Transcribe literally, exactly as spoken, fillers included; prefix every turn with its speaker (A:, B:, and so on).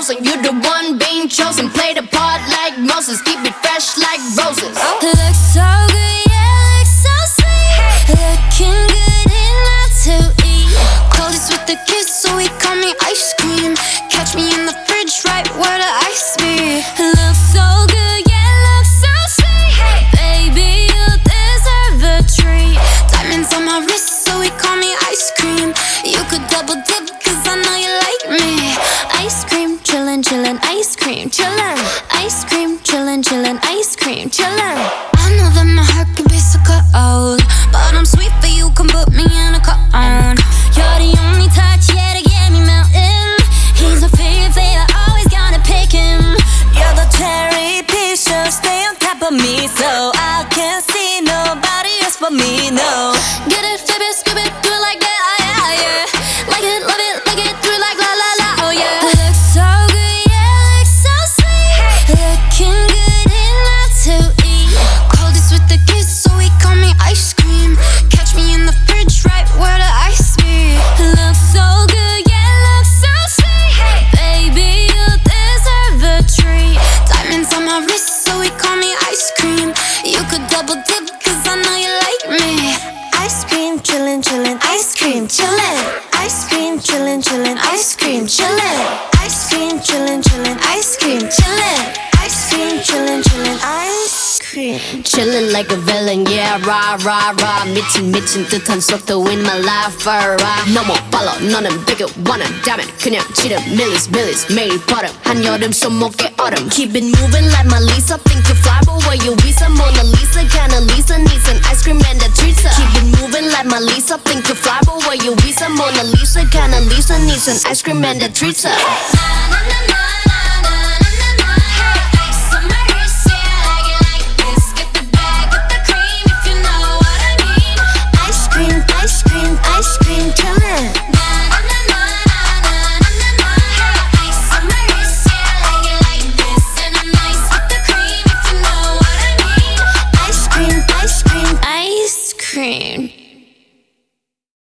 A: So you the one being chosen. Play the part like Moses, keep it fresh like roses.
B: Looks so good, yeah, looks so sweet. Looking good enough to eat. Coldest with the kiss, so he call me ice cream. Catch me in the fridge, right where the ice be. Looks so good, yeah, looks so sweet. Baby, you deserve a treat. Diamonds on my wrist, so he call me ice cream. You could double dip, cause I know you like me. Ice cream, chillin', chillin', ice cream, chillin'. Ice cream, chillin', chillin', ice cream, chillin'. I know that my heart can be so cold, but I'm sweet for you, come put me in a cone. You're the only touch, yeah, to get me melting. He's my favorite flavor, always gonna pick him. You're the cherry piece, so stay on top of me, so I can't see nobody else but me, no. Get it, flip it, scoop it, do it like that, ah, yeah, yeah. Like it, love it, like it, do it like la la la, oh yeah. Looks so good, yeah, looks so sweet. Looking good enough to eat. Coldest with the kiss, so he call me ice cream. Catch me in the fridge, right where the ice be. Looks so good, yeah, looks so sweet. Baby, you deserve a treat. Diamonds on my wrist, so he call me ice cream. You could double dip, cause I know you like me. Ice cream, chillin', chillin', ice cream, chillin'. Ice cream, chillin', chillin', ice cream, chillin'. Ice cream, chillin', chillin', ice cream, chillin'. Ice cream, chillin', chillin', ice cream.
A: Chillin' like a villain, yeah, rah, rah, rah. 미친, 미친 듯한 속도 in my life, alright. 너 못 발라, 너는 되게 원한다면 그냥 지름, 밀리스, 밀리스, 매일 버릇. 한여름 손목에 얼음. Keep it moving like my Lisa. Think to fly, but where you visa? Mona Lisa, kinda Lisa needs an ice cream and a treat. Keep it moving like my Lisa. Think to fly, but where you visa? Mona Lisa, kinda Lisa needs an ice cream and a treat. Na na na na.